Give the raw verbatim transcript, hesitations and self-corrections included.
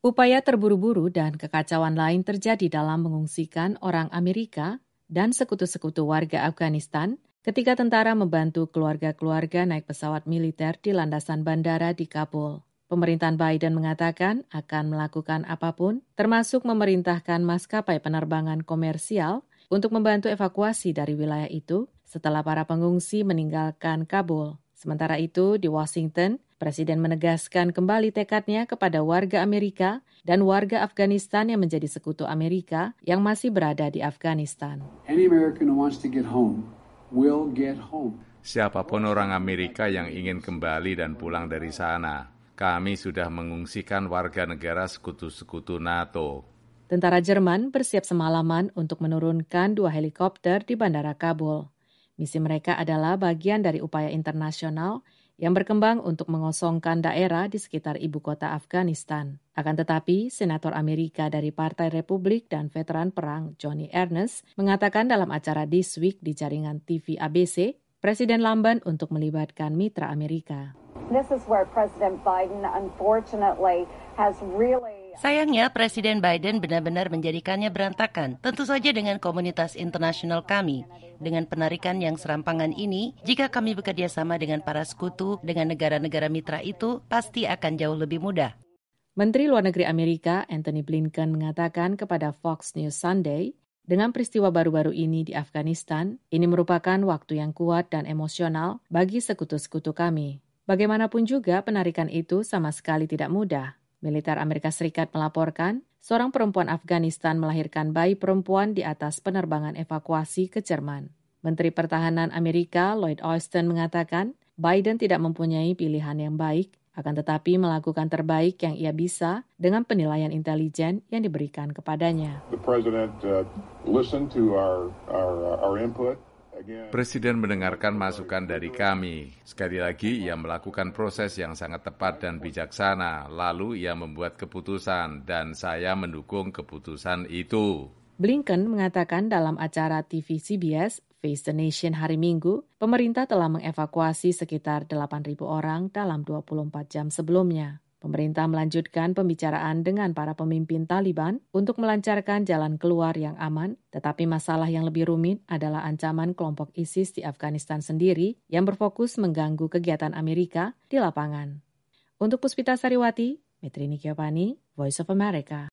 Upaya terburu-buru dan kekacauan lain terjadi dalam mengungsikan orang Amerika dan sekutu-sekutu warga Afghanistan ketika tentara membantu keluarga-keluarga naik pesawat militer di landasan bandara di Kabul. Pemerintahan Biden mengatakan akan melakukan apapun, termasuk memerintahkan maskapai penerbangan komersial untuk membantu evakuasi dari wilayah itu setelah para pengungsi meninggalkan Kabul. Sementara itu, di Washington, Presiden menegaskan kembali tekadnya kepada warga Amerika dan warga Afghanistan yang menjadi sekutu Amerika yang masih berada di Afghanistan. Any American who wants to get home will get home. Siapapun orang Amerika yang ingin kembali dan pulang dari sana, kami sudah mengungsikan warga negara sekutu-sekutu NATO. Tentara Jerman bersiap semalaman untuk menurunkan dua helikopter di Bandara Kabul. Misi mereka adalah bagian dari upaya internasional yang berkembang untuk mengosongkan daerah di sekitar ibu kota Afghanistan. Akan tetapi, Senator Amerika dari Partai Republik dan veteran perang Johnny Ernest mengatakan dalam acara This Week di jaringan T V A B C, Presiden lamban untuk melibatkan mitra Amerika. This is where President Biden unfortunately has really Sayangnya, Presiden Biden benar-benar menjadikannya berantakan, tentu saja dengan komunitas internasional kami. Dengan penarikan yang serampangan ini, jika kami bekerja sama dengan para sekutu, dengan negara-negara mitra itu, pasti akan jauh lebih mudah. Menteri Luar Negeri Amerika Antony Blinken mengatakan kepada Fox News Sunday, dengan peristiwa baru-baru ini di Afghanistan, ini merupakan waktu yang kuat dan emosional bagi sekutu-sekutu kami. Bagaimanapun juga, penarikan itu sama sekali tidak mudah. Militer Amerika Serikat melaporkan, seorang perempuan Afghanistan melahirkan bayi perempuan di atas penerbangan evakuasi ke Jerman. Menteri Pertahanan Amerika Lloyd Austin mengatakan, Biden tidak mempunyai pilihan yang baik, akan tetapi melakukan terbaik yang ia bisa dengan penilaian intelijen yang diberikan kepadanya. The President uh, listened to our, our, our input. Presiden mendengarkan masukan dari kami. Sekali lagi, ia melakukan proses yang sangat tepat dan bijaksana. Lalu ia membuat keputusan dan saya mendukung keputusan itu. Blinken mengatakan dalam acara T V C B S Face the Nation hari Minggu, pemerintah telah mengevakuasi sekitar delapan ribu orang dalam dua puluh empat jam sebelumnya. Pemerintah melanjutkan pembicaraan dengan para pemimpin Taliban untuk melancarkan jalan keluar yang aman, tetapi masalah yang lebih rumit adalah ancaman kelompok ISIS di Afghanistan sendiri yang berfokus mengganggu kegiatan Amerika di lapangan. Untuk Puspita Sariwati, Metrini Kiopani, Voice of America.